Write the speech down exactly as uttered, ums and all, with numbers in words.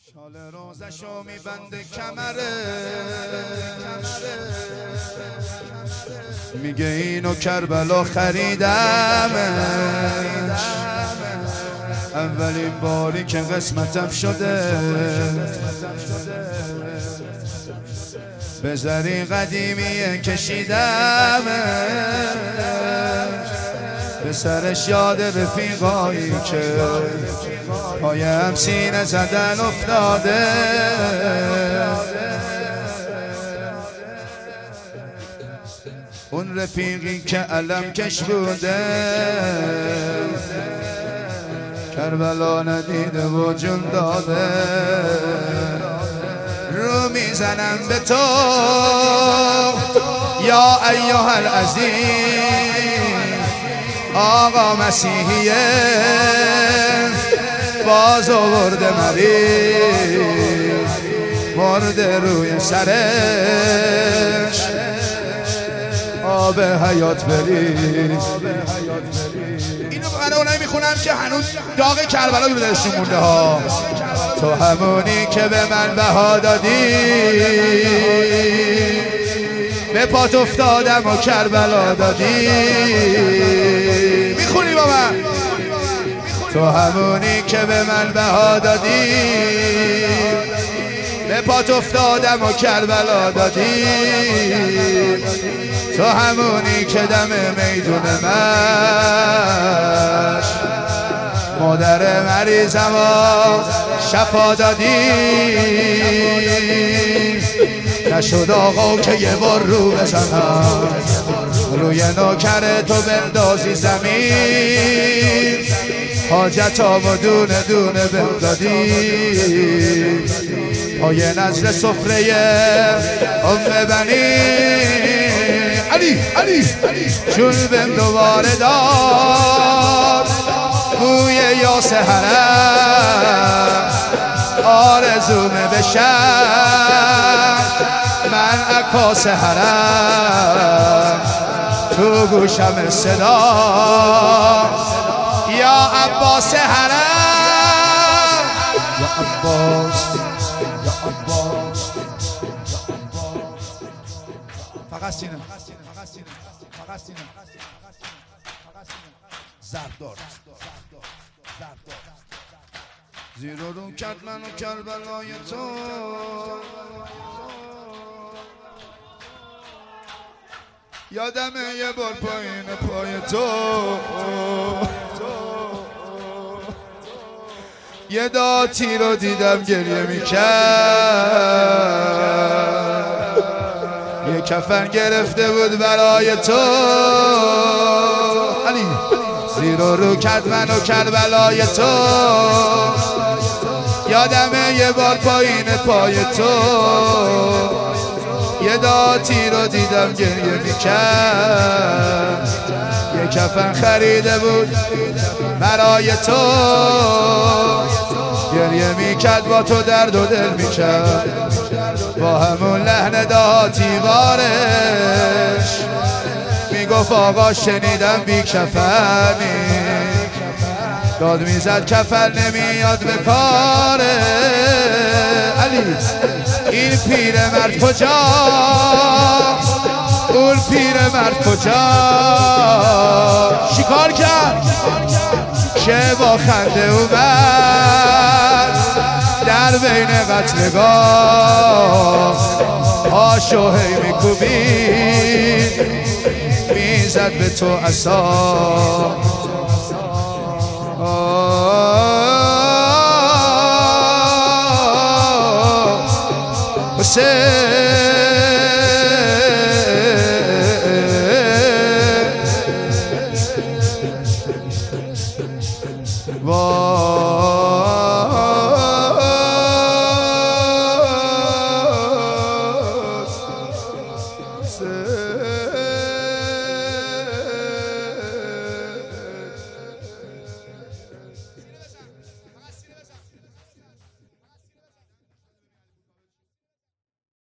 شال روزشو میبنده کمره، میگه اینو کربلا خریدم، اولین باری که قسمتم شده، به زری قدیمی کشیدم، به سرش یاد رفیقایی که پایم سینه زدن افتاده. اون رفیقی که علم کش بوده، کربلا ندیده و جون داده. رو میزنم به تو یا ایها العزیز، آقا مسیحیه باز آورده مریض، مرده روی سرش، آب حیات بریز. اینو برای اونایی میخونم که هنوز داغ کربلا به دلشون مونده ها. تو همونی که به من بها دادی، به پات افتادم و کربلا دادی. میخونی با من؟ تو همونی که به من بها دادی، به پات افتادم و کربلا دادی. تو همونی که دم میدون مش مادر مریضم و شفا دادی. نشد آقا که یه بار رو بزنم، روی نوکر تو بندازی زمین، حاجتامو دونه دونه بندادی. پای نزل سفره ام بنی علی علی چون بهم دوباره داد بوی یاس حرم، آرزومه بشم من عکاس حرم. تو گوشم صدا یا عباس حرم، یا عباس یا عباس. فقط سینه فقط سینه فقط سینه زردار زیرا رو کرد منو کربلای تو. یادمه یه بار پایین پای تو یه داتی رو دیدم گریه میکرد، یه کفن گرفته بود برای تو. علی زیرا رو کرد منو کربلای تو. یادمه یه بار پایین پای تو یه داتی رو دیدم گریه میکرد، یه کفن خریده بود برای تو. گریه میکرد با تو درد و دل میکرد، با همون لحن داتی وارش میگفت آقا شنیدم بی کفنی، داد میزد کفن نمیاد به کاره. علی این پیر مرد کجا، اون پیر مرد کجا، شکار کرد که با خنده اومد در بین قتلگاه، هاشو هی میکوبید میزد به تو عصا.